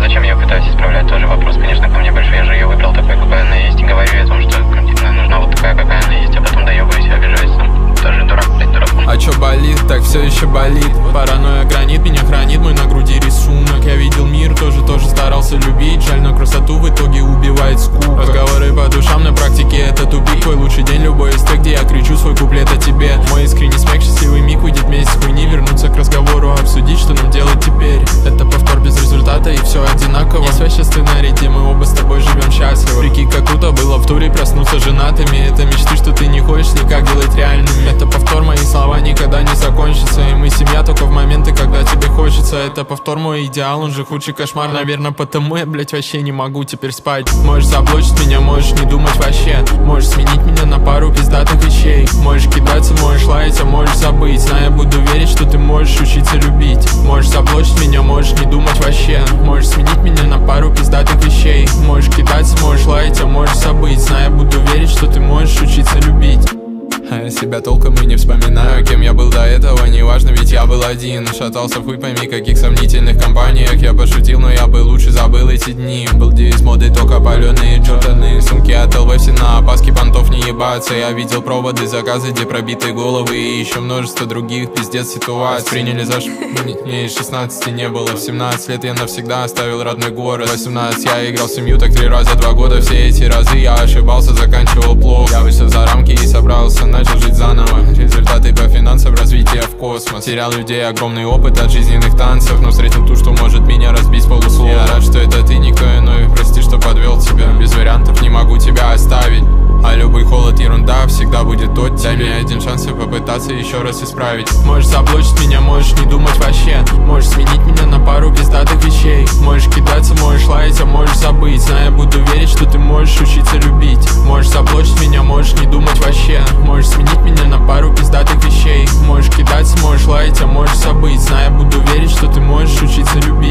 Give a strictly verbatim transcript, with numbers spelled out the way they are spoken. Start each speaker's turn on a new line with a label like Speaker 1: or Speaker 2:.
Speaker 1: зачем я ее пытаюсь исправлять? Тоже вопрос, конечно, ко мне большой. Я же ее выбрал такой, какая она есть. И говорю о том, что нужна вот такая, какая она есть. А потом доебаюсь и обижаюсь сам. Тоже дурак, блядь, дурак.
Speaker 2: А чё болит, так все еще болит. Паранойя гранит, меня хранит мой на груди рисунок. Я видел мир, тоже, тоже старался любить. Жаль, но красоту в итоге убивает скука. Разговоры по душам на практике это тупик. Твой лучший день, любой из тех, где я кричу свой куплет о тебе. Мой искренний смех, счастливый миг, уйдет месяц хуйни. Вернуться к разговору, обсудить, что нам делать теперь. Это повтор без результата и все одинаково. Не связь в сценарии, мы оба с тобой живем счастливо. Прикинь, как круто было в туре проснуться женатыми. Это мечты, что ты не хочешь никак делать реальными. Это повтор, мои слова никогда не закончатся. И мы семья только в моменты, когда тебе хочется. Это повтор, мой идеал, он же худший кошмар. Наверное, потому я, блять, вообще не могу теперь спать. Можешь заблочить меня, можешь не думать вообще. Можешь сменить меня на пару пиздатых вещей. Можешь кидаться, можешь лаять, а можешь забыть. Знаю, буду верить, что ты можешь учиться любить. Можешь заблочить меня, можешь не думать вообще. Можешь сменить меня на пару пиздатых вещей. Можешь кидаться, можешь лаять, а можешь забыть. Знаю, буду верить, что ты можешь учиться любить. А я себя толком и не вспоминаю, кем я был до этого, неважно, ведь я был один. Шатался в хуй пойми каких сомнительных компаниях. Я пошутил, но я бы лучше забыл эти дни. Был где из моды только паленые джорданы. Сумки от эл вэ все на опаске, понтов не ебаться. Я видел проводы, заказы, где пробитые головы. И еще множество других, пиздец ситуаций. Приняли за ш... Мне и шестнадцати не было. В семнадцать лет я навсегда оставил родной город. В восемнадцать я играл в семью так три раза два года. Все эти разы я ошибался, заканчивал плохо. Я вышел за рамки и собрался, начал жить заново. Результаты по финансам, развитие в космос. Терял людей, огромный опыт от жизненных танцев. Но встретил ту, что может меня разбить с полуслова. Я рад, что это ты, никто иной. Прости, что подвел тебя. Без вариантов не могу тебя оставить. А любой холод, ерунда, всегда будет тот. Дай мне один шанс и попытаться еще раз исправить. Можешь заблочить меня, можешь не думать вообще. Можешь сменить меня на пару пиздатых вещей. Можешь кидаться, можешь лаять, а можешь забыть. Знаю, буду верить, что ты можешь учиться любить. Можешь заблочить меня, можешь не думать вообще. Можешь сменить меня на пару пиздатых вещей. Можешь кидаться, можешь лаять, а можешь забыть. Знаю, буду верить, что ты можешь учиться любить.